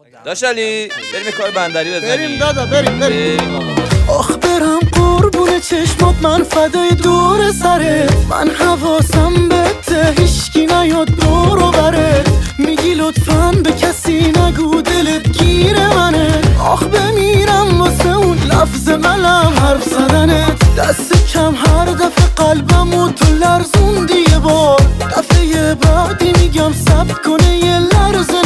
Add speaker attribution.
Speaker 1: داش علی بریم کار بندری بزنیم.
Speaker 2: بریم دادا بریم
Speaker 3: آخ برم قربون چشمات، من فدای دور سرت، من حواسم بهته هیشکی نیاد دور و برت، میگی لطفاً به کسی نگو دلت گیر منه، آخ بمیرم واسه اون لفظ ملم حرف زدنت، دست کم هر دفعه قلبمو تو لرزوندی یه بار، دفعه بعدی میگم صبر کنه یه لرزه